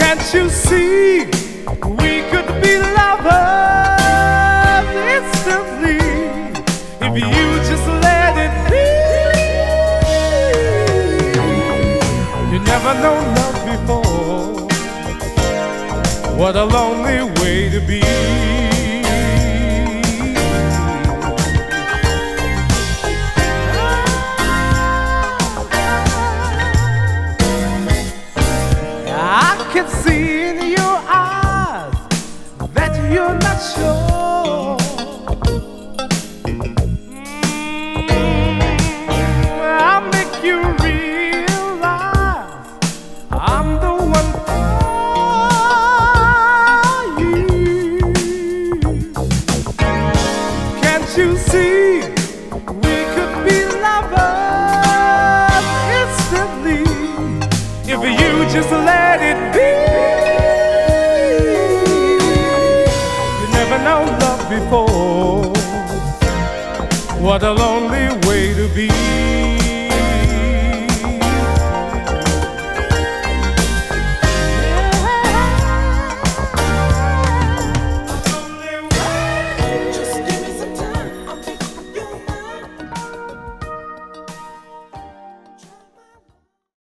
Can't you see we could be lovers instantly if you just let it be? You never know love before. What a lonely way to be. I can see in your eyes that you're not sure.